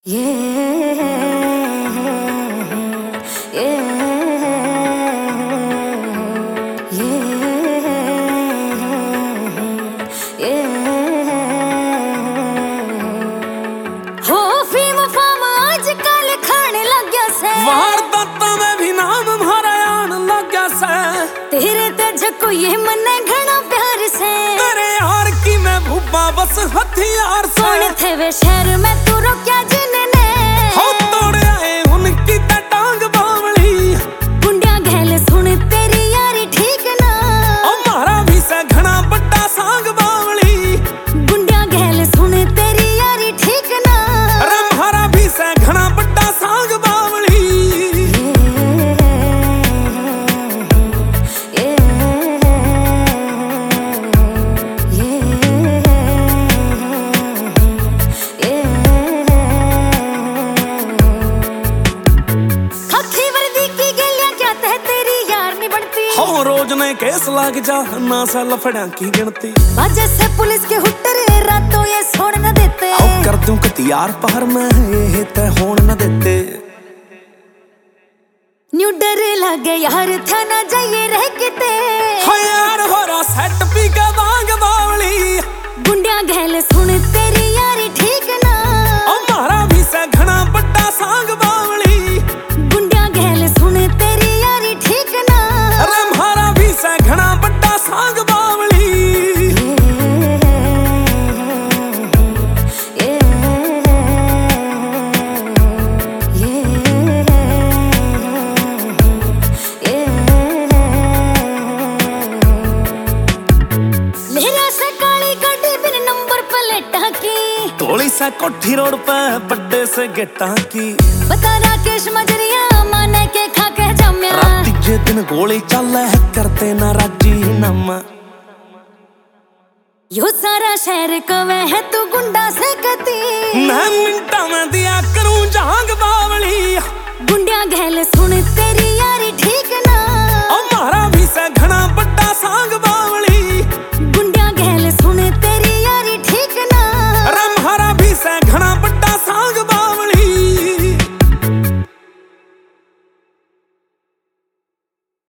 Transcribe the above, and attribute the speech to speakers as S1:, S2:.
S1: तेरे तेज को ये मने घना प्यार से
S2: तेरे यार की मैं भूपा बस हथियार से
S1: कौन थे वे शहर में तू रोक्या जिनने
S2: हो तोड़ आए उनकी टांग बावली
S1: गुंडिया गहल सुन तेरी यारी ठीक ना
S2: हमारा भी से घना बड़ा सांग बावली
S1: गुंडिया गहल सुन तेरी यारी ठीक ना
S2: अरे हमारा भी से घना बड़ा सांग बावली रोज ने केस लाग जा ना सा लफड़ा की गिनती
S1: वजह से पुलिस के हुट्टर रातों ये छोड़ न देते
S2: कर दूं कतियार पहर में ये ते होड़ न देते
S1: न्यू डर लगे यार था ना जाइए रह किते
S2: हाय यार हो रहा सेट पी के वांग बावली
S1: गुंडिया गहल सुन तेरी यारी ठीक ना
S2: हमारा भी से घना बड़ा सांग बावली
S1: गुंडिया गहल सुन तेरी यारी ठीक ना
S2: अरे हमारा भी से घना बड़ा सांग बावली थोड़ी सा कोठी रोड पे बड्डे से गेटा की
S1: बता राकेश मजरिया माने के खा के जम्या
S2: रात जे दिन गोली चल है करते ना राजी नम
S1: यो सारा शहर कवे है तू गुंडा से कती
S2: मैं मिनटा में दिया करूं जहांग बावली